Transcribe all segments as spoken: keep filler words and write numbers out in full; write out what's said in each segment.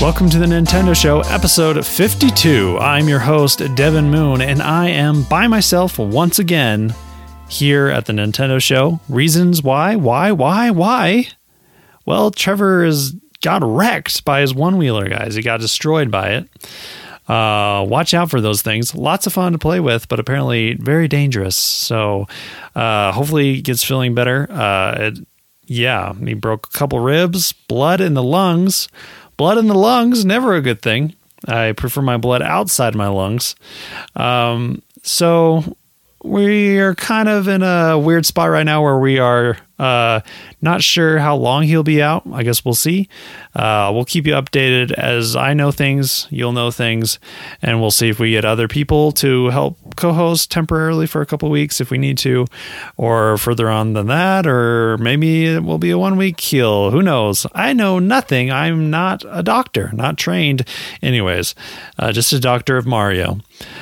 Welcome to the Nintendo Show, episode fifty-two. I'm your host, Devin Moon, and I am by myself once again here at the Nintendo Show. Reasons why? Why? Why? Why? Well, Trevor is got wrecked by his one-wheeler, guys. He got destroyed by it. Uh, watch out for those things. Lots of fun to play with, but apparently very dangerous. So uh, hopefully he gets feeling better. Uh, it, yeah, he broke a couple ribs, blood in the lungs. Blood in the lungs, never a good thing. I prefer my blood outside my lungs. Um, so we are kind of in a weird spot right now where we are uh, not sure how long he'll be out. I guess we'll see. Uh, we'll keep you updated as I know things, you'll know things, and we'll see if we get other people to help co-host temporarily for a couple weeks if we need to, or further on than that, or maybe it will be a one-week heal. Who knows? I know nothing. I'm not a doctor, not trained. Anyways, uh, just a doctor of Mario.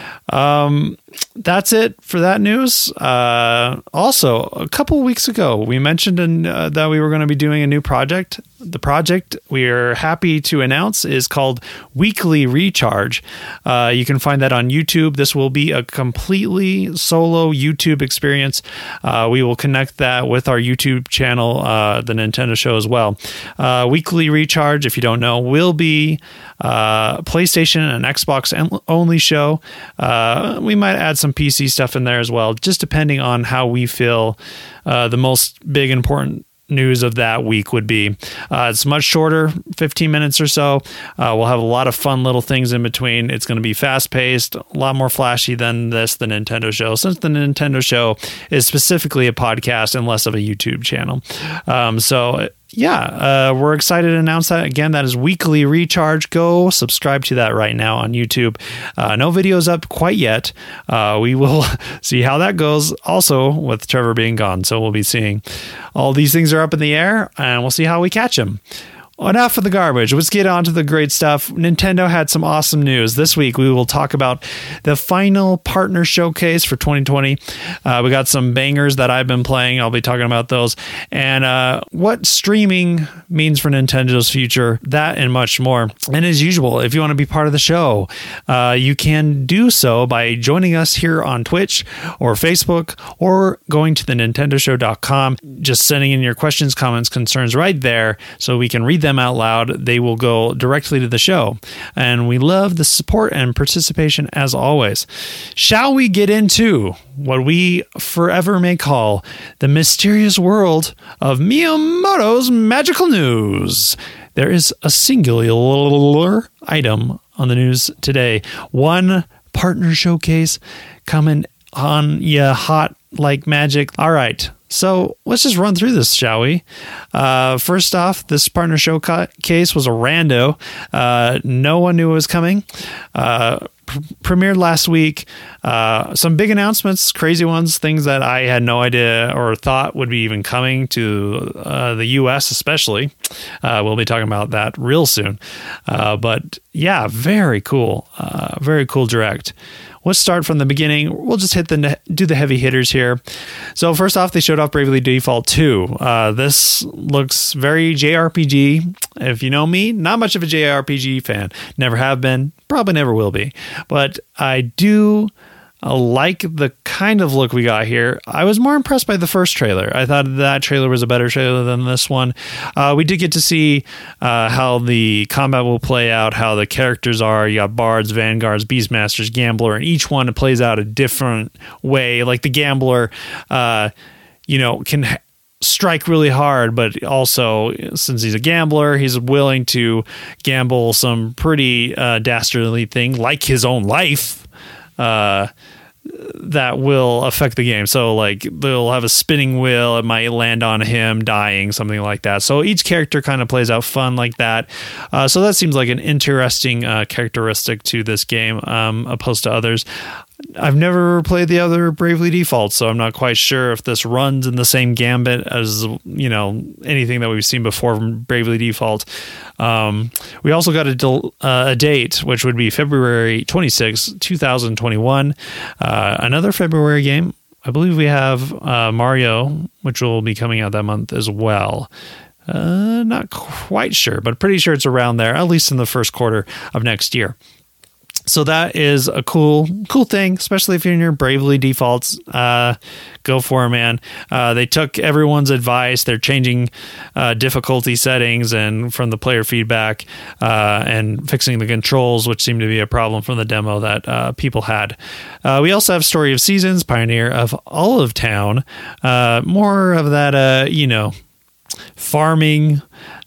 Um, that's it for that news. Uh, also, a couple weeks ago, we mentioned in, uh, that we were going to be doing a new project. The project we are happy to announce is called Weekly Recharge. Uh, you can find that on YouTube. This will be a completely solo YouTube experience. Uh, we will connect that with our YouTube channel, uh, the Nintendo Show as well. Uh, Weekly Recharge, if you don't know, will be uh, PlayStation and Xbox only show. Uh, we might add some P C stuff in there as well, just depending on how we feel uh, the most big important news of that week would be. Uh, it's much shorter, fifteen minutes or so. Uh, we'll have a lot of fun little things in between. It's going to be fast-paced, a lot more flashy than this, the Nintendo Show, since the Nintendo Show is specifically a podcast and less of a YouTube channel. Um, so yeah, uh, we're excited to announce that. Again, that is Weekly Recharge. Go subscribe to that right now on YouTube. Uh, no videos up quite yet. Uh, we will see how that goes also with Trevor being gone. So we'll be seeing all these things are up in the air and we'll see how we catch them. Enough of the garbage. Let's get on to the great stuff. Nintendo had some awesome news. This week, we will talk about the final partner showcase for twenty twenty. Uh, we got some bangers that I've been playing. I'll be talking about those. And uh, what streaming means for Nintendo's future, that and much more. And as usual, if you want to be part of the show, uh, you can do so by joining us here on Twitch or Facebook or going to the nintendo show dot com. Just sending in your questions, comments, concerns right there so we can read them out loud. They will go directly to the show. And we love the support and participation as always. Shall we get into what we forever may call the mysterious world of Miyamoto's magical news? There is a singular item on the news today. One partner showcase coming on ya hot like magic. All right. So let's just run through this, shall we? Uh, first off, this partner showcase was a rando. Uh, no one knew it was coming. Uh, pr- premiered last week. Uh, some big announcements, crazy ones, things that I had no idea or thought would be even coming to uh, the U S especially. Uh, we'll be talking about that real soon. Uh, but yeah, very cool. Uh, very cool direct. Let's start from the beginning. We'll just hit the do the heavy hitters here. So first off, they showed off Bravely Default two. Uh, this looks very J R P G. If you know me, not much of a J R P G fan. Never have been. Probably never will be. But I do uh, like the kind of look we got here. I was more impressed by the first trailer. I thought that trailer was a better trailer than this one. Uh, we did get to see uh, how the combat will play out, how the characters are. You got Bards, Vanguards, Beastmasters, Gambler, and each one plays out a different way. Like the Gambler, uh, you know, can ha- strike really hard, but also since he's a gambler, he's willing to gamble some pretty uh, dastardly thing like his own life. Uh, that will affect the game. So like they'll have a spinning wheel. It might land on him dying, something like that. So each character kind of plays out fun like that. Uh, so that seems like an interesting uh, characteristic to this game, um, opposed to others. I've never played the other Bravely Default, so I'm not quite sure if this runs in the same gambit as, you know, anything that we've seen before from Bravely Default. Um, we also got a, del- uh, a date, which would be February twenty-sixth, twenty twenty-one. Uh, another February game. I believe we have uh, Mario, which will be coming out that month as well. Uh, not quite sure, but pretty sure it's around there, at least in the first quarter of next year. So that is a cool, cool thing, especially if you're in your Bravely defaults. Uh, go for it, man. Uh, they took everyone's advice. They're changing uh, difficulty settings and from the player feedback uh, and fixing the controls, which seemed to be a problem from the demo that uh, people had. Uh, we also have Story of Seasons, Pioneer of Olive Town. Uh, more of that, uh, you know, farming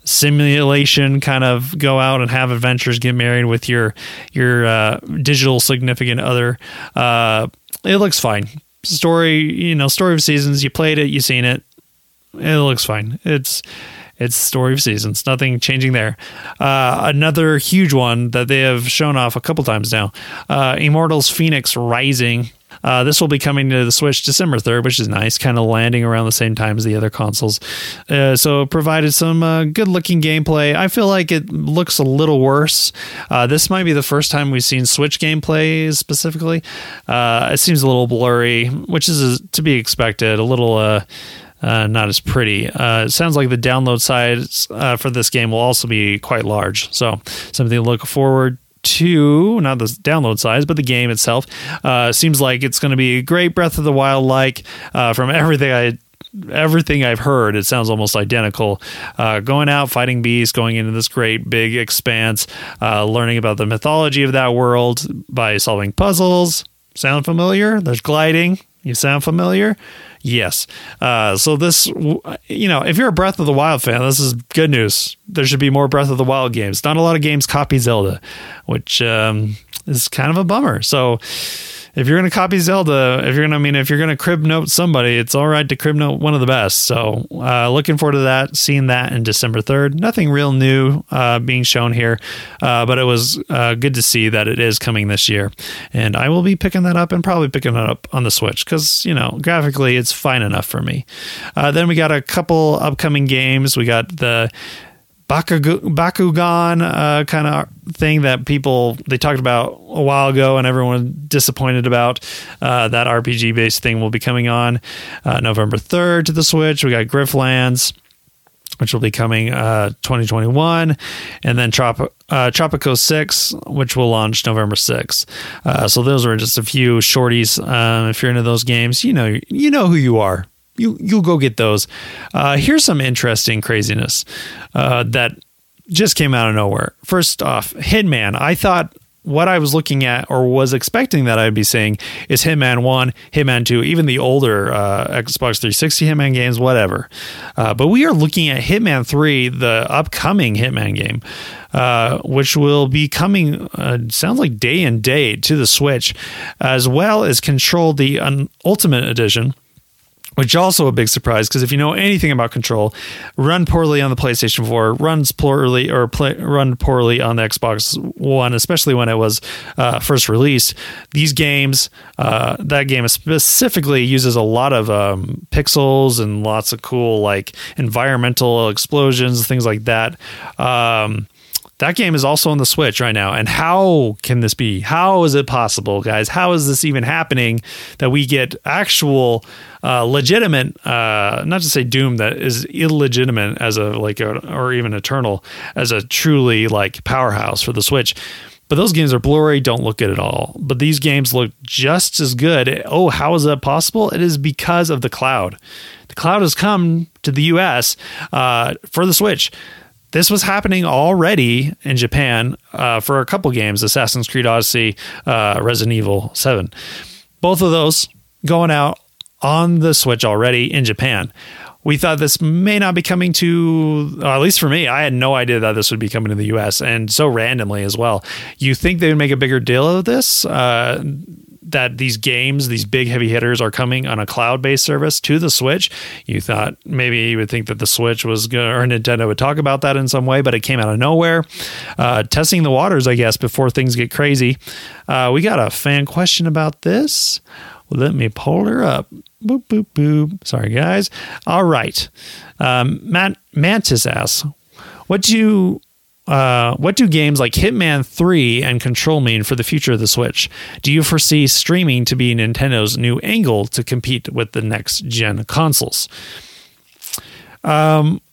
simulation, kind of go out and have adventures, get married with your your uh, digital significant other. Uh, it looks fine. Story, you know, Story of Seasons. You played it, you seen it. It looks fine. It's it's Story of Seasons. Nothing changing there. Uh, another huge one that they have shown off a couple times now. Uh, Immortals Phoenix Rising. Uh, this will be coming to the Switch December third, which is nice, kind of landing around the same time as the other consoles. Uh, so it provided some uh, good-looking gameplay. I feel like it looks a little worse. Uh, this might be the first time we've seen Switch gameplay specifically. Uh, it seems a little blurry, which is to be expected, a little... Uh, Uh, not as pretty. Uh, it sounds like the download size uh, for this game will also be quite large. So something to look forward to, not the download size, but the game itself. Uh, seems like it's going to be great Breath of the Wild like. Uh, from everything I everything I've heard, it sounds almost identical. Uh, going out, fighting beasts, going into this great big expanse, uh, learning about the mythology of that world by solving puzzles. Sound familiar? There's gliding. You sound familiar? Yes. Uh, so this, you know, if you're a Breath of the Wild fan, this is good news. There should be more Breath of the Wild games. Not a lot of games copy Zelda, which um, is kind of a bummer. So if you're going to copy Zelda, if you're going to, I mean, if you're going to crib note somebody, it's all right to crib note one of the best. So uh, looking forward to that, seeing that in December third. Nothing real new uh, being shown here, uh, but it was uh, good to see that it is coming this year. And I will be picking that up and probably picking it up on the Switch because, you know, graphically it's fine enough for me. Uh, then we got a couple upcoming games. We got the Bakugan, Bakugan uh, kind of thing that people, they talked about a while ago and everyone was disappointed about. Uh, that R P G-based thing will be coming on uh, November third to the Switch. We got Griftlands, which will be coming uh, twenty twenty-one, and then Trop- uh, Tropico six, which will launch November sixth. Uh, so those were just a few shorties. Um, if you're into those games, you know you know who you are. You, you'll go get those. Uh, here's some interesting craziness uh, that just came out of nowhere. First off, Hitman. I thought what I was looking at or was expecting that I'd be seeing is Hitman one, Hitman two, even the older uh, Xbox three sixty Hitman games, whatever. Uh, but we are looking at Hitman three, the upcoming Hitman game, uh, which will be coming, uh, sounds like day and date to the Switch, as well as Control, the un- Ultimate Edition, which also a big surprise because if you know anything about Control, run poorly on the PlayStation four, runs poorly or play, run poorly on the Xbox One, especially when it was uh, first released. These games, uh, that game specifically uses a lot of um, pixels and lots of cool like environmental explosions, things like that. Um, That game is also on the Switch right now. And how can this be? How is it possible, guys? How is this even happening that we get actual uh, legitimate, uh, not to say Doom that is illegitimate as a, like, a, or even Eternal as a truly like powerhouse for the Switch. But those games are blurry, don't look good at all. But these games look just as good. Oh, how is that possible? It is because of the cloud. The cloud has come to the U S uh, for the Switch. This was happening already in Japan uh, for a couple games, Assassin's Creed Odyssey, uh, Resident Evil seven. Both of those going out on the Switch already in Japan. We thought this may not be coming to, uh, at least for me, I had no idea that this would be coming to the U S, and so randomly as well. You think they would make a bigger deal of this? Uh, that these games, these big heavy hitters are coming on a cloud-based service to the Switch. You thought maybe you would think that the Switch was going to, or Nintendo would talk about that in some way, but it came out of nowhere. Uh, testing the waters, I guess, before things get crazy. Uh, we got a fan question about this. Well, let me pull her up. Boop, boop, boop. Sorry, guys. All right. Um, Matt Mantis asks, what do you... Uh, what do games like Hitman three and Control mean for the future of the Switch? Do you foresee streaming to be Nintendo's new angle to compete with the next-gen consoles? Um,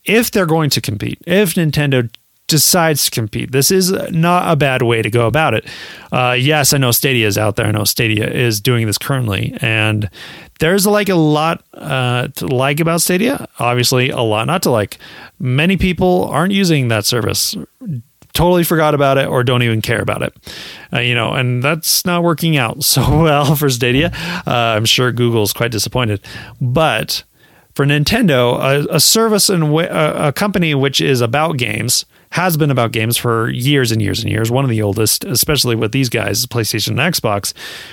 if they're going to compete, if Nintendo decides to compete, this is not a bad way to go about it. Uh, yes, I know Stadia is out there. I know Stadia is doing this currently, and there's like a lot uh, to like about Stadia. Obviously, a lot not to like. Many people aren't using that service, totally forgot about it, or don't even care about it. Uh, you know, and that's not working out so well for Stadia. Uh, I'm sure Google's quite disappointed, but for Nintendo, a, a service and w- a, a company which is about games, has been about games for years and years and years, one of the oldest, especially with these guys, PlayStation and Xbox.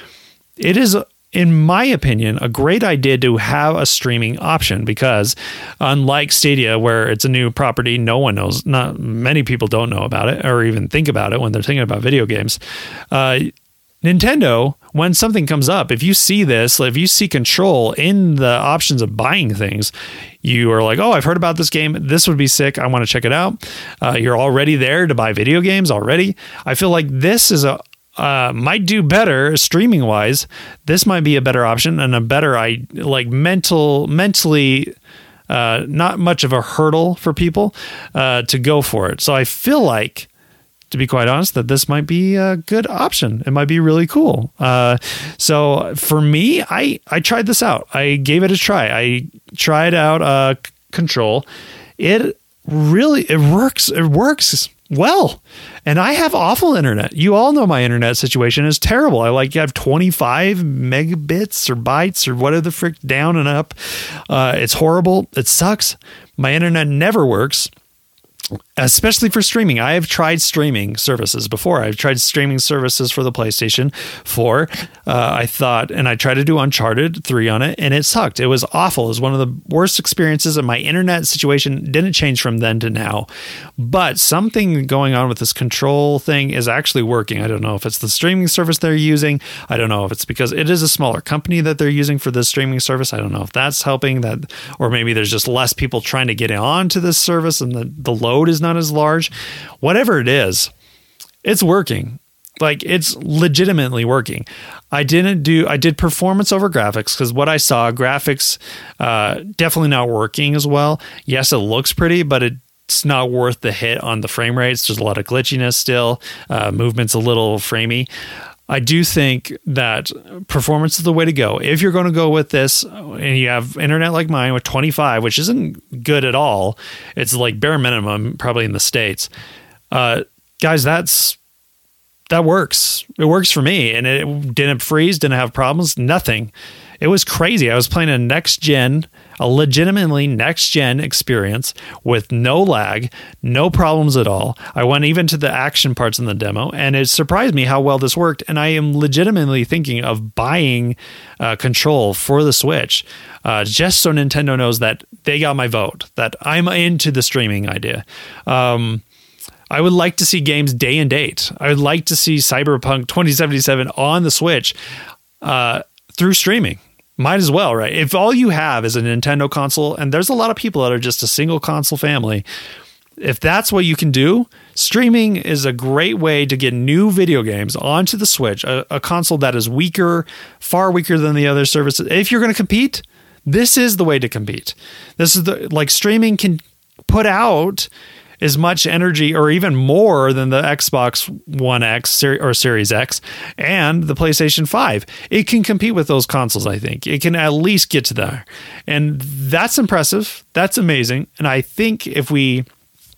It is, in my opinion, a great idea to have a streaming option because unlike Stadia, where it's a new property, no one knows, not many people don't know about it or even think about it when they're thinking about video games. Uh, Nintendo, when something comes up, if you see this, if you see Control in the options of buying things, you are like, oh, I've heard about this game. This would be sick. I want to check it out. Uh, you're already there to buy video games already. I feel like this is a uh, might do better streaming wise. This might be a better option and a better, I like mental, mentally, uh, not much of a hurdle for people uh, to go for it. So I feel like, to be quite honest, that this might be a good option. It might be really cool. Uh, so for me, I, I tried this out. I gave it a try. I tried out uh, Control. It really, it works. It works well. And I have awful internet. You all know my internet situation is terrible. I like, you have twenty-five megabits or bytes or whatever the frick down and up. Uh, it's horrible. It sucks. My internet never works. Especially for streaming. I have tried streaming services before. I've tried streaming services for the PlayStation four. Uh, I thought, and I tried to do Uncharted three on it, and it sucked. It was awful. It was one of the worst experiences, and my internet situation didn't change from then to now. But something going on with this Control thing is actually working. I don't know if it's the streaming service they're using. I don't know if it's because it is a smaller company that they're using for this streaming service. I don't know if that's helping that, or maybe there's just less people trying to get on to this service and the, the load is not as large. Whatever it is, it's working. Like, it's legitimately working. I didn't do, I did performance over graphics because what I saw, graphics uh, definitely not working as well. Yes, it looks pretty, but it's not worth the hit on the frame rates. There's a lot of glitchiness still. Uh, movement's a little framey. I do think that performance is the way to go. If you're going to go with this and you have internet like mine with twenty-five, which isn't good at all, it's like bare minimum, probably in the States. Uh, guys, that's, that works. It works for me. And it didn't freeze, didn't have problems, nothing. It was crazy. I was playing a next gen, a legitimately next gen experience with no lag, no problems at all. I went even to the action parts in the demo, and it surprised me how well this worked. And I am legitimately thinking of buying uh, Control for the Switch, uh, just so Nintendo knows that they got my vote, that I'm into the streaming idea. Um, I would like to see games day and date. I would like to see Cyberpunk twenty seventy-seven on the Switch uh, through streaming. Might as well, right? If all you have is a Nintendo console, and there's a lot of people that are just a single console family, if that's what you can do, streaming is a great way to get new video games onto the Switch, a, a console that is weaker, far weaker than the other services. If you're going to compete, this is the way to compete. This is the, like, streaming can put out as much energy or even more than the Xbox One X or Series X and the PlayStation five. It can compete with those consoles, I think. It can at least get to there. And that's impressive. That's amazing. And I think if we,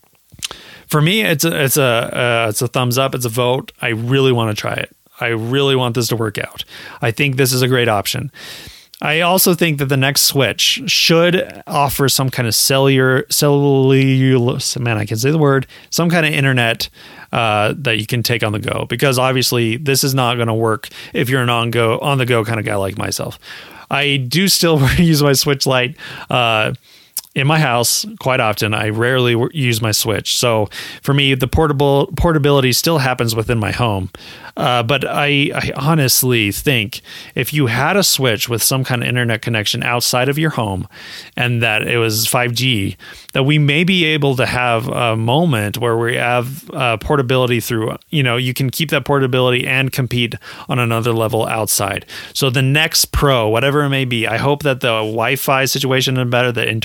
for me, it's a, it's a, uh, it's a thumbs up. It's a vote. I really want to try it. I really want this to work out. I think this is a great option. I also think that the next Switch should offer some kind of cellular, cellular, man, I can say the word, some kind of internet uh, that you can take on the go, because obviously this is not going to work if you're an on go, on the go kind of guy like myself. I do still use my Switch Lite uh, in my house quite often. I rarely use my Switch. So for me, the portable portability still happens within my home. Uh, but I, I honestly think if you had a Switch with some kind of internet connection outside of your home and that it was five G, that we may be able to have a moment where we have uh, portability through, you know, you can keep that portability and compete on another level outside. So the next Pro, whatever it may be, I hope that the Wi-Fi situation is better, the internals are better,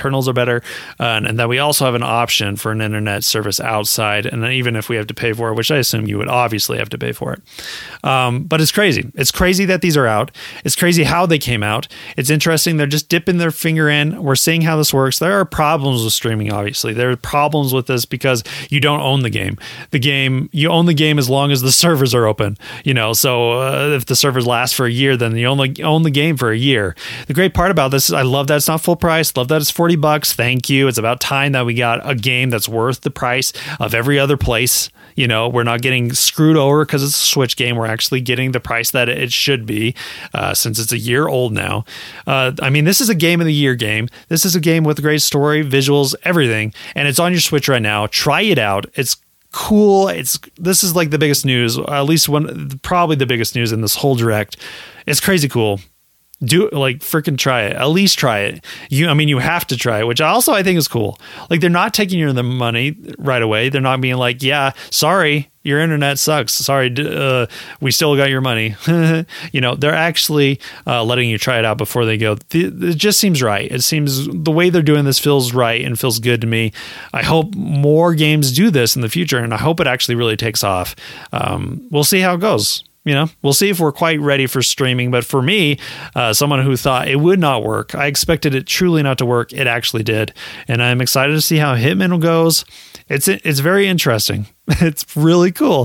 better, uh, and, and that we also have an option for an internet service outside, and then even if we have to pay for it, which I assume you would obviously have to pay for it. Um, but it's crazy. It's crazy that these are out. It's crazy how they came out. It's interesting. They're just dipping their finger in. We're seeing how this works. There are problems with streaming, obviously. There are problems with this because you don't own the game. The game, you own the game as long as the servers are open, you know, so uh, if the servers last for a year, then you only own the game for a year. The great part about this is I love that it's not full price. Love that it's forty bucks. Thank you. It's about time that we got a game that's worth the price of every other place. You know, we're not getting screwed over because it's a Switch game. We're actually getting the price that it should be uh, since it's a year old now. Uh, I mean, this is a game of the year game. This is a game with a great story, visuals, everything. And it's on your Switch right now. Try it out. It's cool. It's this is like the biggest news, at least one, probably the biggest news in this whole direct. It's crazy cool. Do like freaking try it. At least try it. You, I mean, you have to try it, which also I think is cool. Like they're not taking your the money right away. They're not being like, yeah, sorry, your internet sucks. Sorry, uh, we still got your money. You know, they're actually uh, letting you try it out before they go. It just seems right. It seems the way they're doing this feels right and feels good to me. I hope more games do this in the future, and I hope it actually really takes off. Um, we'll see how it goes. You know, we'll see if we're quite ready for streaming. But for me, uh, someone who thought it would not work, I expected it truly not to work. It actually did. And I'm excited to see how Hitman goes. It's it's very interesting. It's really cool.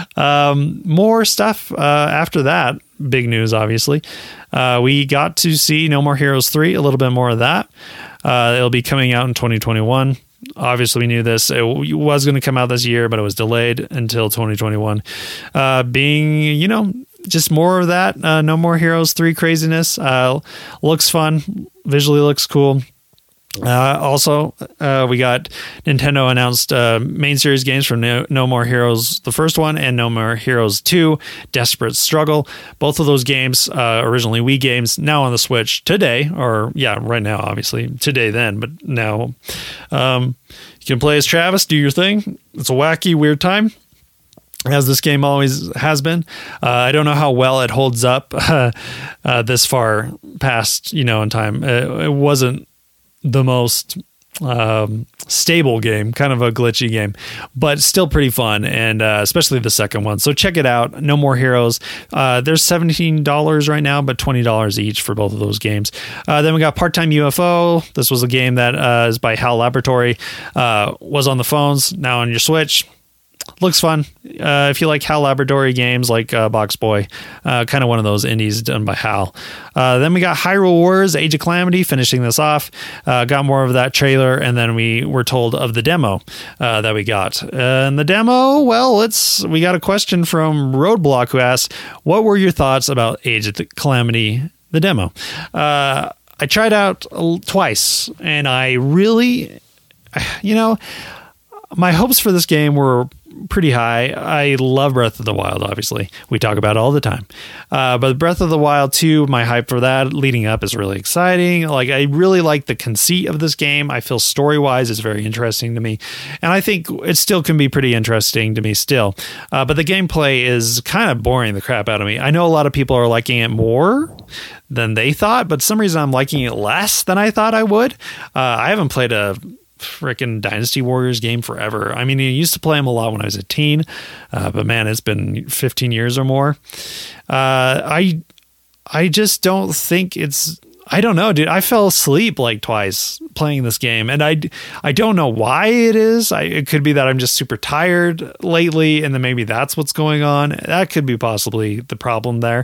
Um, more stuff uh, after that. Big news, obviously. Uh, we got to see No More Heroes three, a little bit more of that. Uh, it'll be coming out in twenty twenty-one. Obviously, we knew this. It was going to come out this year, but it was delayed until twenty twenty-one. Uh, being, you know, just more of that. Uh, No More Heroes three craziness. Uh, looks fun. Visually looks cool. Uh, also, uh, we got Nintendo announced uh, main series games from no, no More Heroes, the first one, and No More Heroes two, Desperate Struggle. Both of those games, uh, originally Wii games, now on the Switch today, or yeah, right now, obviously, today then, but now. Um, you can play as Travis, do your thing. It's a wacky, weird time, as this game always has been. Uh, I don't know how well it holds up uh, uh, this far past, you know, in time. It, it wasn't the most um, stable game, kind of a glitchy game, but still pretty fun, and uh, especially the second one. So check it out. No More Heroes. Uh, there's seventeen dollars right now, but twenty dollars each for both of those games. Uh, then we got Part-Time U F O. This was a game that uh, is by HAL Laboratory. Uh, was on the phones, now on your Switch. Looks fun. Uh, if you like HAL Laboratory games like uh, Box Boy, uh, kind of one of those indies done by HAL. Uh, then we got Hyrule Wars, Age of Calamity, finishing this off. Uh, got more of that trailer, and then we were told of the demo uh, that we got. Uh, and the demo, well, it's we got a question from Roadblock who asked, what were your thoughts about Age of Calamity, the demo? Uh, I tried out twice, and I really, you know, my hopes for this game were pretty high. I love Breath of the Wild, obviously. We talk about it all the time. Uh, but Breath of the Wild two, my hype for that leading up is really exciting. Like, I really like the conceit of this game. I feel story-wise it's very interesting to me. And I think it still can be pretty interesting to me still. Uh, but the gameplay is kind of boring the crap out of me. I know a lot of people are liking it more than they thought, but for some reason I'm liking it less than I thought I would. Uh, I haven't played a freaking Dynasty Warriors game forever. I mean, I used to play them a lot when I was a teen, uh, but man, it's been fifteen years or more. Uh, I, I just don't think it's, I don't know, dude. I fell asleep like twice playing this game, and I, I don't know why it is. I, it could be that I'm just super tired lately, and then maybe that's what's going on. That could be possibly the problem there.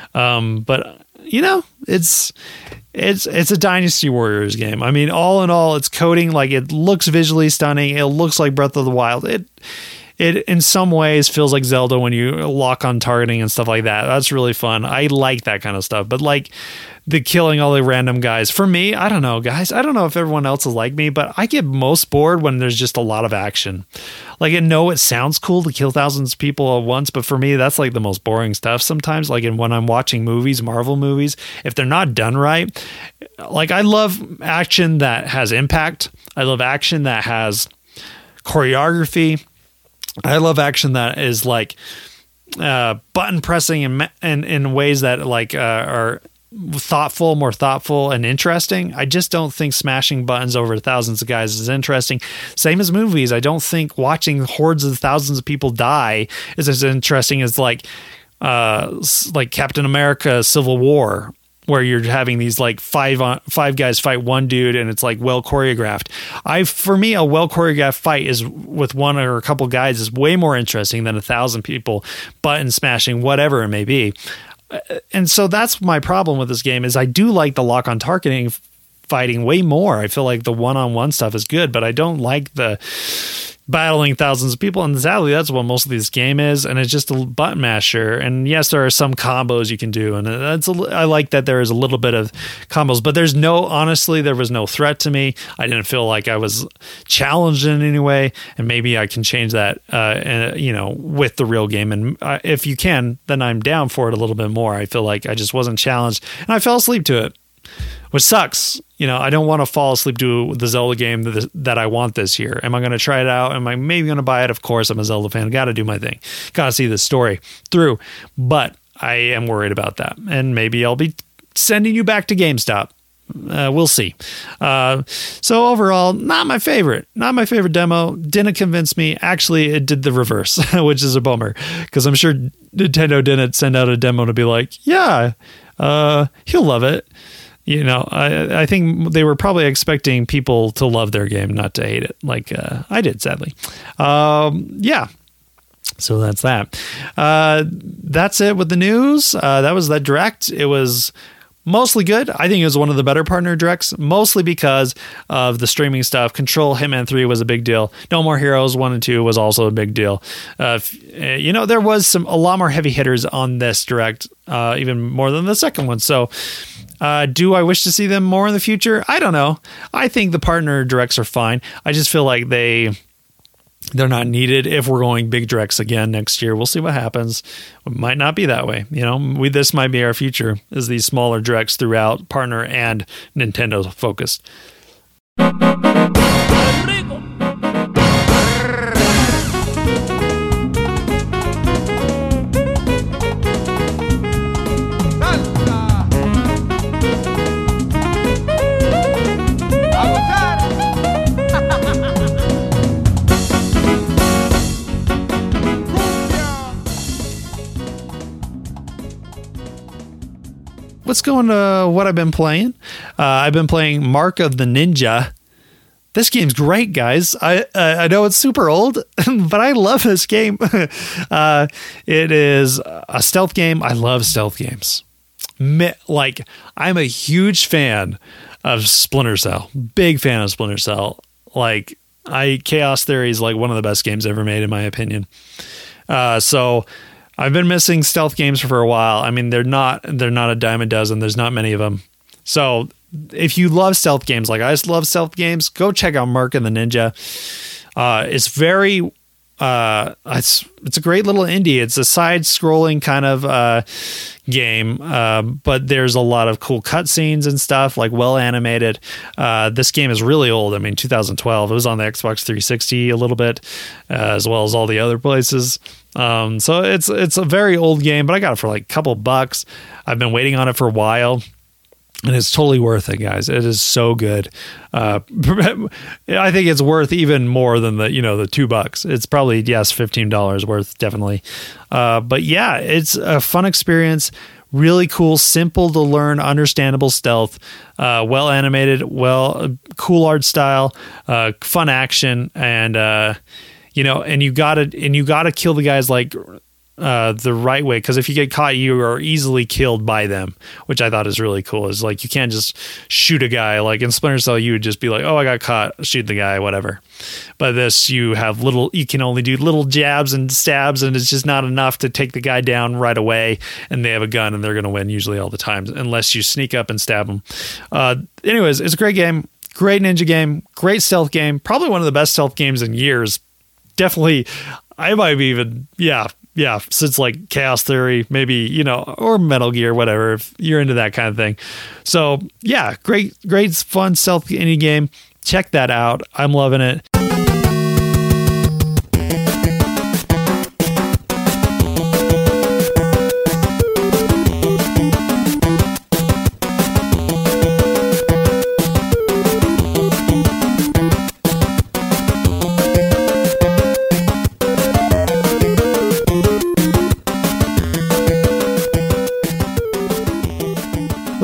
Um, but you know, it's, It's it's a Dynasty Warriors game. I mean, all in all, it's coding, like it looks visually stunning. It looks like Breath of the Wild. It it in some ways feels like Zelda when you lock on targeting and stuff like that. That's really fun. I like that kind of stuff. But like the killing all the random guys, for me, I don't know, guys. I don't know if everyone else is like me, but I get most bored when there's just a lot of action. Like, I know it sounds cool to kill thousands of people at once, but for me, that's like the most boring stuff sometimes. Like, in when I'm watching movies, Marvel movies, if they're not done right, like, I love action that has impact. I love action that has choreography. I love action that is like uh, button pressing in, in in ways that like uh, are thoughtful, more thoughtful and interesting. I just don't think smashing buttons over thousands of guys is interesting. Same as movies. I don't think watching hordes of thousands of people die is as interesting as like uh, like Captain America Civil War, where you're having these like five on, five guys fight one dude and it's like well choreographed. I for me a well choreographed fight is with one or a couple guys is way more interesting than a thousand people button smashing whatever it may be. And so that's my problem with this game is I do like the lock on targeting fighting way more. I feel like the one-on-one stuff is good, but I don't like the battling thousands of people. And sadly, that's what most of this game is. And it's just a button masher. And yes, there are some combos you can do. And that's a, I like that there is a little bit of combos, but there's no, honestly, there was no threat to me. I didn't feel like I was challenged in any way. And maybe I can change that, uh, and, you know, with the real game. And uh, if you can, then I'm down for it a little bit more. I feel like I just wasn't challenged and I fell asleep to it, which sucks. You know, I don't want to fall asleep to the Zelda game that, that I want this year. Am I going to try it out? Am I maybe going to buy it? Of course, I'm a Zelda fan. Got to do my thing. Got to see this story through. But I am worried about that. And maybe I'll be sending you back to GameStop. Uh, we'll see. Uh, so overall, not my favorite. Not my favorite demo. Didn't convince me. Actually, it did the reverse, which is a bummer. Because I'm sure Nintendo didn't send out a demo to be like, yeah, uh, he'll love it. You know, I I think they were probably expecting people to love their game, not to hate it, like uh, I did, sadly. Um, yeah. So that's that. Uh, that's it with the news. Uh, that was that direct. It was mostly good. I think it was one of the better partner directs, mostly because of the streaming stuff. Control Hitman three was a big deal. No More Heroes one and two was also a big deal. Uh, you know, there was some a lot more heavy hitters on this direct, uh, even more than the second one. So Uh, do I wish to see them more in the future? I don't know. I think the partner directs are fine. I just feel like they, they're not needed if we're going big directs again next year. We'll see what happens. It might not be that way. You know, we, this might be our future, is these smaller directs throughout, partner and Nintendo focused. Let's go into what I've been playing. Uh, I've been playing Mark of the Ninja. This game's great, guys. I uh, I know it's super old, but I love this game. uh, it is a stealth game. I love stealth games. Me- like, I'm a huge fan of Splinter Cell. Big fan of Splinter Cell. Like, I Chaos Theory is like one of the best games ever made, in my opinion. Uh, so... I've been missing stealth games for a while. I mean, they're not they're not a dime a dozen. There's not many of them. So if you love stealth games, like I just love stealth games, go check out Mark and the Ninja. Uh, it's very uh, it's it's a great little indie. It's a side-scrolling kind of uh, game, uh, but there's a lot of cool cutscenes and stuff, like well animated. Uh, this game is really old. I mean, two thousand twelve. It was on the Xbox three sixty a little bit, uh, as well as all the other places. Um, so it's it's a very old game, but I got it for like a couple bucks. I've been waiting on it for a while. And it's totally worth it, guys. It is so good. Uh, I think it's worth even more than the, you know, the two bucks. It's probably, yes, fifteen dollars worth, definitely. Uh, but yeah, it's a fun experience. Really cool, simple to learn, understandable stealth, uh, well animated, well, cool art style, uh, fun action. And, uh, you know, and you gotta, and you gotta kill the guys like, Uh, the right way, because if you get caught, you are easily killed by them, which I thought is really cool. Is like you can't just shoot a guy. Like in Splinter Cell, you would just be like, "Oh, I got caught, shoot the guy, whatever." But this, you have little, you can only do little jabs and stabs, and it's just not enough to take the guy down right away. And they have a gun, and they're going to win usually all the time, unless you sneak up and stab them. Uh, anyways, it's a great game, great ninja game, great stealth game, probably one of the best stealth games in years. Definitely, I might be even, yeah. Yeah, since like Chaos Theory, maybe, you know, or Metal Gear, whatever, if you're into that kind of thing. So, yeah, great, great, fun stealth indie game. Check that out. I'm loving it.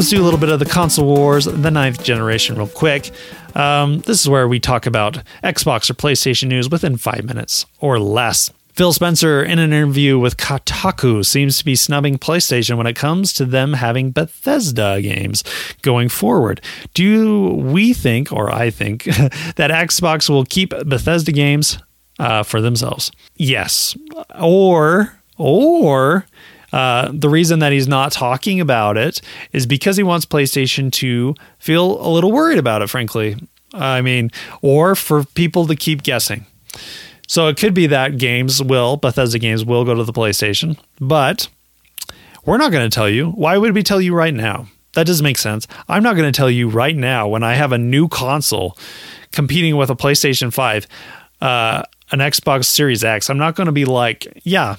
let's do a little bit of the console wars, the ninth generation real quick. Um, this is where we talk about Xbox or PlayStation news within five minutes or less. Phil Spencer, in an interview with Kotaku, seems to be snubbing PlayStation when it comes to them having Bethesda games going forward. Do we think, or I think, that Xbox will keep Bethesda games uh, for themselves? Yes. Or, or uh, the reason that he's not talking about it is because he wants PlayStation to feel a little worried about it, frankly. I mean, or for people to keep guessing. So it could be that games will, Bethesda games will go to the PlayStation, but we're not going to tell you. Why would we tell you right now? That doesn't make sense. I'm not going to tell you right now when I have a new console competing with a PlayStation five, uh, an Xbox Series X. I'm not going to be like, yeah,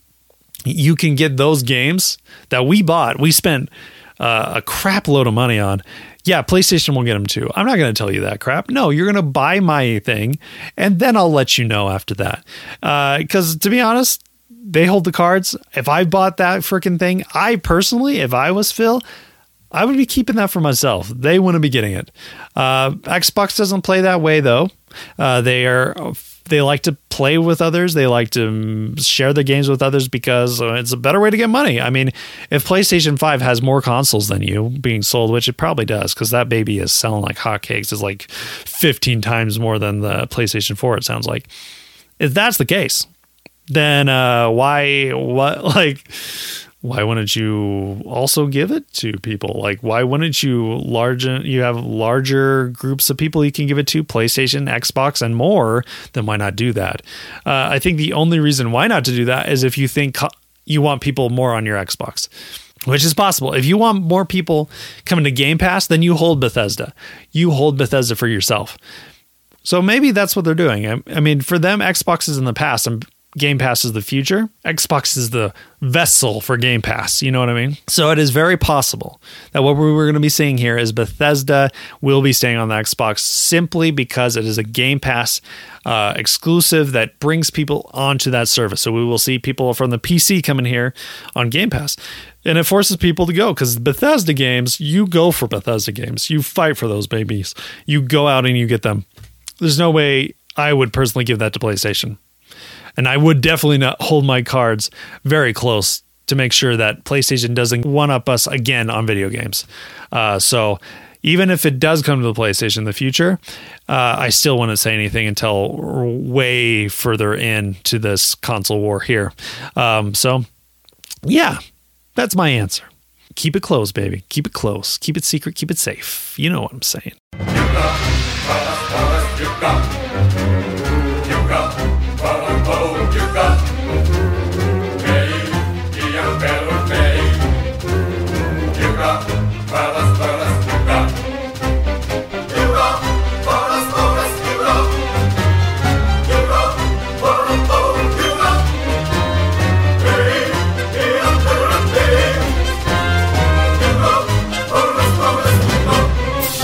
you can get those games that we bought. We spent uh, a crap load of money on. Yeah, PlayStation will get them too. I'm not going to tell you that crap. No, you're going to buy my thing, and then I'll let you know after that. Because uh, to be honest, they hold the cards. If I bought that freaking thing, I personally, if I was Phil, I would be keeping that for myself. They wouldn't be getting it. Uh, Xbox doesn't play that way, though. Uh, they are... They like to play with others. They like to share the games with others because it's a better way to get money. I mean, if PlayStation five has more consoles than you being sold, which it probably does, because that baby is selling like hotcakes, is like fifteen times more than the PlayStation four, it sounds like. If that's the case, then uh, why, what, like... why wouldn't you also give it to people? Like, why wouldn't you large, you have larger groups of people you can give it to, PlayStation, Xbox, and more, then why not do that? Uh, I think the only reason why not to do that is if you think you want people more on your Xbox, which is possible. If you want more people coming to Game Pass, then you hold Bethesda. You hold Bethesda for yourself. So maybe that's what they're doing. I, I mean, for them, Xbox is in the past and Game Pass is the future. Xbox is the vessel for Game Pass. You know what I mean? So it is very possible that what we were going to be seeing here is Bethesda will be staying on the Xbox simply because it is a Game Pass uh, exclusive that brings people onto that service. So we will see people from the P C coming here on Game Pass. And it forces people to go because Bethesda games, you go for Bethesda games. You fight for those babies. You go out and you get them. There's no way I would personally give that to PlayStation. And I would definitely not hold my cards very close to make sure that PlayStation doesn't one-up us again on video games. Uh, so even if it does come to the PlayStation in the future, uh, I still wouldn't say anything until way further into this console war here. Um, so, yeah, that's my answer. Keep it close, baby. Keep it close. Keep it secret. Keep it safe. You know what I'm saying. You got, you got, you got. Oh, you got me, young fellow, me. You got, fellas, fellas, you got. You got, fellas, fellas, you got. You got, fellas, fellas, you got. Me, young fellow, me. You got, fellas, fellas, you got.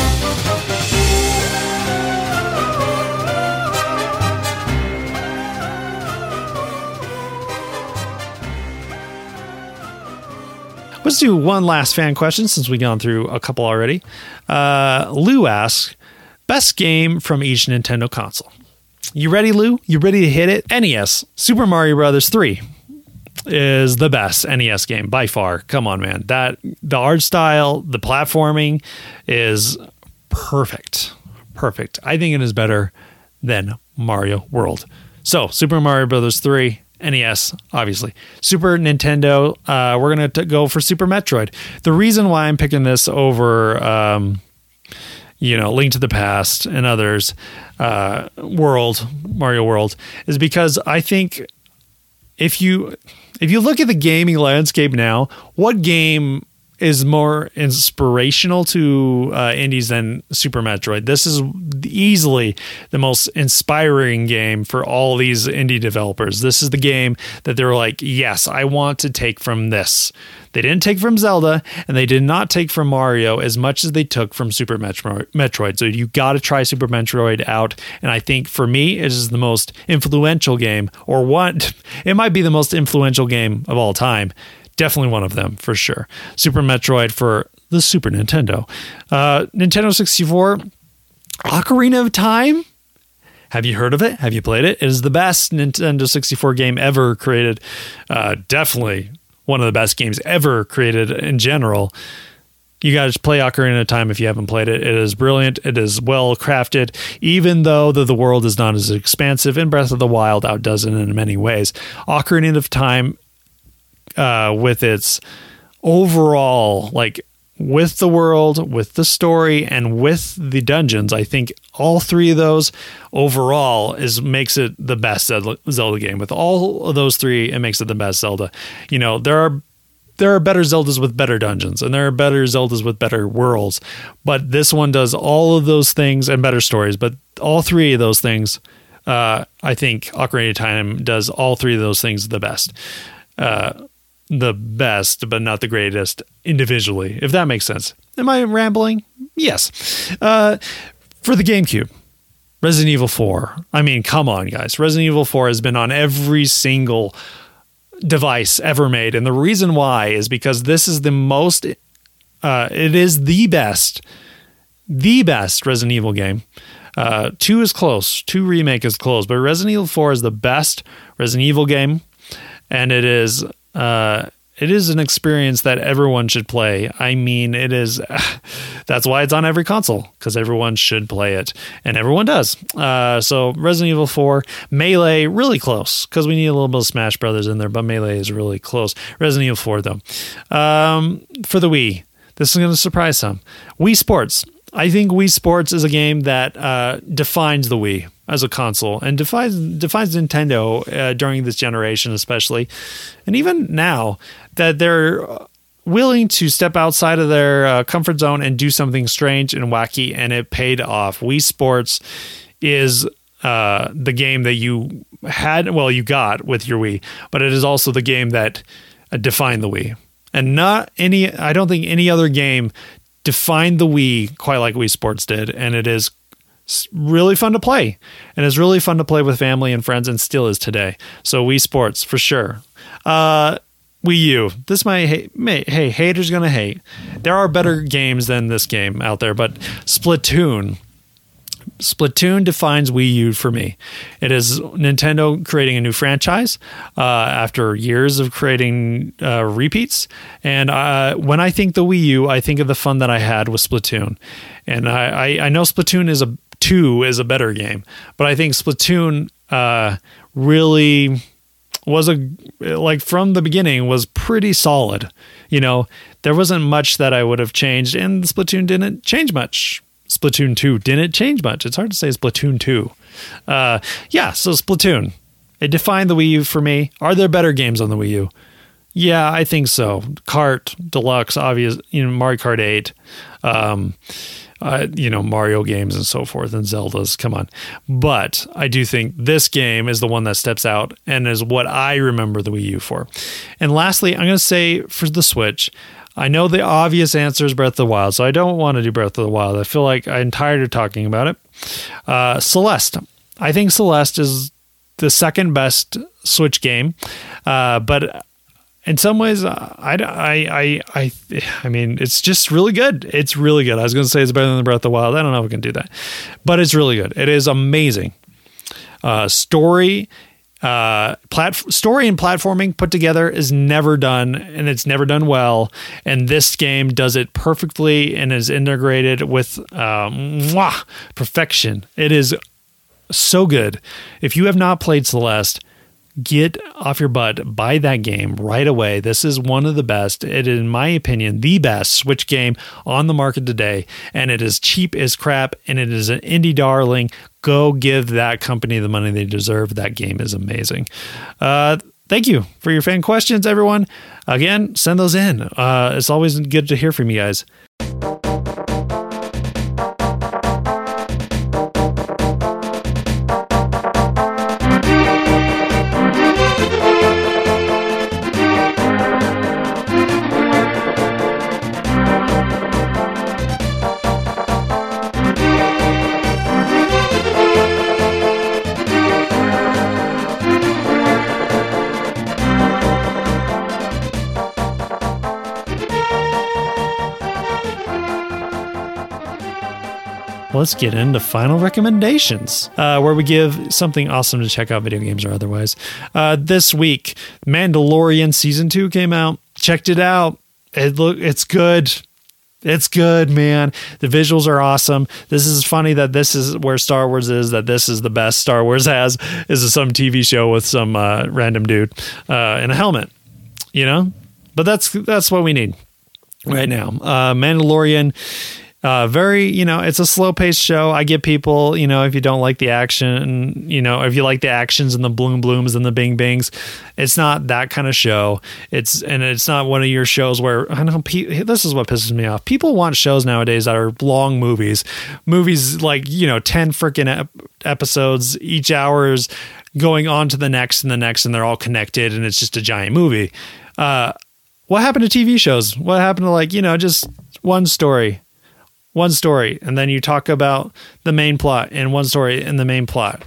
Let's do one last fan question since we've gone through a couple already. Uh, Lou asks, best game from each Nintendo console. You ready, Lou? You ready to hit it? N E S, Super Mario Brothers three is the best N E S game by far. Come on, man. That the art style, the platforming is perfect. Perfect. I think it is better than Mario World. So, Super Mario Brothers three, N E S, obviously. Super Nintendo, uh, we're going to go for Super Metroid. The reason why I'm picking this over, um, you know, Link to the Past and others, uh, World, Mario World, is because I think if you if you look at the gaming landscape now, what game is more inspirational to uh, indies than Super Metroid? This is easily the most inspiring game for all these indie developers. This is the game that they're like, yes, I want to take from this. They didn't take from Zelda, and they did not take from Mario as much as they took from Super Metro- Metroid. So you got to try Super Metroid out. And I think for me, it is the most influential game, or what? It might be the most influential game of all time. Definitely one of them, for sure. Super Metroid for the Super Nintendo. Uh, Nintendo sixty-four, Ocarina of Time. Have you heard of it? Have you played it? It is the best Nintendo sixty-four game ever created. Uh, definitely one of the best games ever created in general. You guys play Ocarina of Time if you haven't played it. It is brilliant. It is well crafted, even though the, the world is not as expansive, and Breath of the Wild outdoes it in many ways. Ocarina of Time, uh, with its overall, like, with the world, with the story, and with the dungeons, I think all three of those overall is makes it the best Zelda game. With all of those three, it makes it the best Zelda. You know, there are There are better Zeldas with better dungeons, and there are better Zeldas with better worlds, but this one does all of those things and better stories. But all three of those things, uh, I think Ocarina of Time does all three of those things the best. Uh, the best, but not the greatest individually, if that makes sense. Am I rambling? Yes. Uh, for the GameCube, Resident Evil four. I mean, come on, guys. Resident Evil four has been on every single device ever made, and the reason why is because this is the most uh it is the best the best Resident Evil game. uh two is close, two remake is close, but Resident Evil four is the best Resident Evil game, and it is uh it is an experience that everyone should play. I mean, it is, that's why it's on every console, because everyone should play it, and everyone does. Uh, so Resident Evil four, Melee, really close, because we need a little bit of Smash Brothers in there, but Melee is really close. Resident Evil four, though. Um, for the Wii, this is going to surprise some. Wii Sports. I think Wii Sports is a game that uh, defines the Wii as a console, and defines defines Nintendo uh, during this generation especially, and even now, that they're willing to step outside of their uh, comfort zone and do something strange and wacky, and it paid off. Wii Sports is uh, the game that you had, well, you got with your Wii, but it is also the game that uh, defined the Wii. And not any, I don't think any other game defined the Wii quite like Wii Sports did, and it is really fun to play, and it's really fun to play with family and friends, and still is today. So Wii Sports for sure. Uh, Wii U. This might hate, may, hey, haters gonna hate. There are better games than this game out there, but Splatoon. Splatoon defines Wii U for me. It is Nintendo creating a new franchise uh, after years of creating uh, repeats. And uh, when I think the Wii U, I think of the fun that I had with Splatoon. And I, I, I know Splatoon is a two is a better game, but I think Splatoon uh, really was a like from the beginning was pretty solid. You know, there wasn't much that I would have changed, and Splatoon didn't change much. Splatoon two didn't change much. It's hard to say Splatoon two. Uh, yeah, so Splatoon. It defined the Wii U for me. Are there better games on the Wii U? Yeah, I think so. Kart Deluxe, obvious, you know, Mario Kart eight, um, uh, you know, Mario games and so forth, and Zeldas. Come on. But I do think this game is the one that steps out and is what I remember the Wii U for. And lastly, I'm going to say for the Switch, I know the obvious answer is Breath of the Wild, so I don't want to do Breath of the Wild. I feel like I'm tired of talking about it. Uh, Celeste. I think Celeste is the second best Switch game, uh, but in some ways, I, I, I, I, I mean, it's just really good. It's really good. I was going to say it's better than Breath of the Wild. I don't know if we can do that, but it's really good. It is amazing. Uh, story Uh, plat- story and platforming put together is never done, and it's never done well. And this game does it perfectly and is integrated with um, mwah, perfection. It is so good. If you have not played Celeste, get off your butt, buy that game right away. This is one of the best. It is, in my opinion, the best Switch game on the market today, and it is cheap as crap, and it is an indie darling. Go give that company the money they deserve. That game is amazing. Uh, thank you for your fan questions, everyone. Again, send those in. Uh, it's always good to hear from you guys. let's get into final recommendations, uh, where we give something awesome to check out, video games or otherwise. Uh, this week, Mandalorian Season two came out. Checked it out. It look, it's good. It's good, man. The visuals are awesome. This is funny that this is where Star Wars is, that this is the best Star Wars has, is some T V show with some uh, random dude uh, in a helmet, you know? But that's that's what we need right now. Uh, Mandalorian, uh, very, you know, it's a slow-paced show. I get people, you know, if you don't like the action, you know, if you like the actions and the bloom blooms and the bing bings, it's not that kind of show. It's and it's not one of your shows where I know pe- this is what pisses me off. People want shows nowadays that are long movies, movies like, you know, ten freaking ep- episodes each hours going on to the next and the next, and they're all connected, and it's just a giant movie. Uh, what happened to T V shows? What happened to, like, you know, just one story? One story, and then you talk about the main plot and one story in the main plot.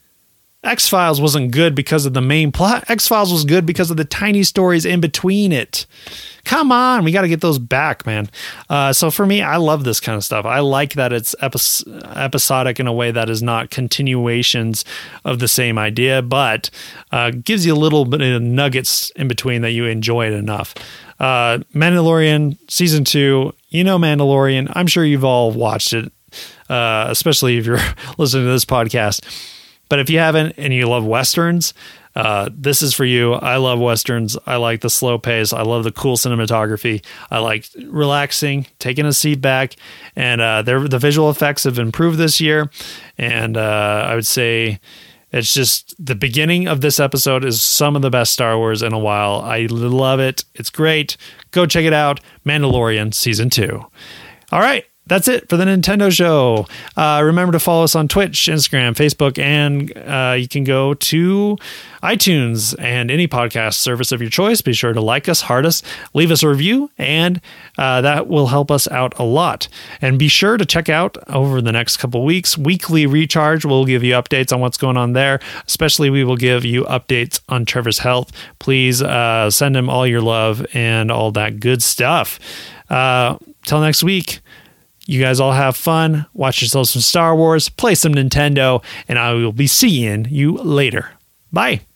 X-Files wasn't good because of the main plot. X-Files was good because of the tiny stories in between it. Come on, we got to get those back, man. Uh, so for me, I love this kind of stuff. I like that it's epi- episodic in a way that is not continuations of the same idea, but uh, gives you a little bit of nuggets in between that you enjoy it enough. Uh, Mandalorian Season two, you know Mandalorian. I'm sure you've all watched it, uh, especially if you're listening to this podcast. But if you haven't and you love Westerns, uh, this is for you. I love Westerns. I like the slow pace. I love the cool cinematography. I like relaxing, taking a seat back. And uh, the visual effects have improved this year. And uh, I would say it's just the beginning of this episode is some of the best Star Wars in a while. I love it. It's great. Go check it out. Mandalorian Season two. All right. That's it for the Nintendo Show. Uh, remember to follow us on Twitch, Instagram, Facebook, and uh, you can go to iTunes and any podcast service of your choice. Be sure to like us, heart us, leave us a review, and uh, that will help us out a lot. And be sure to check out over the next couple weeks, Weekly Recharge. We'll give you updates on what's going on there. Especially, we will give you updates on Trevor's health. Please uh, send him all your love and all that good stuff. Uh, till next week. You guys all have fun, watch yourselves some Star Wars, play some Nintendo, and I will be seeing you later. Bye.